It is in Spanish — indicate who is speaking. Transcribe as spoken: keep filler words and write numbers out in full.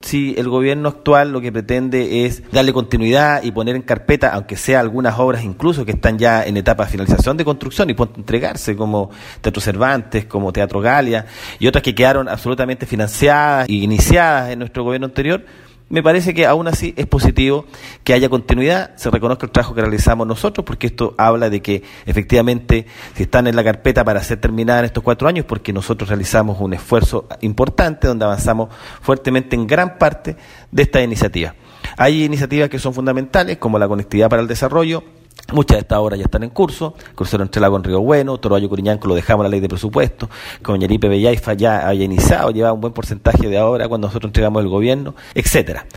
Speaker 1: si el gobierno actual lo que pretende es darle continuidad y poner en carpeta, aunque sea algunas obras incluso que están ya en etapa de finalización de construcción y por entregarse, como Teatro Cervantes, como Teatro Galia, y otras que quedaron absolutamente financiadas y iniciadas en nuestro gobierno anterior. Me parece que aún así es positivo que haya continuidad, se reconozca el trabajo que realizamos nosotros, porque esto habla de que efectivamente si están en la carpeta para ser terminadas en estos cuatro años, porque nosotros realizamos un esfuerzo importante donde avanzamos fuertemente en gran parte de esta iniciativa. Hay iniciativas que son fundamentales, como la conectividad para el desarrollo. Muchas de estas obras ya están en curso, crucero entre Lago en Río Bueno, Toroayo Curiñanco lo dejamos en la ley de presupuesto, Coñaripe Bellaifa ya haya iniciado, lleva un buen porcentaje de obra cuando nosotros entregamos el gobierno, etcétera.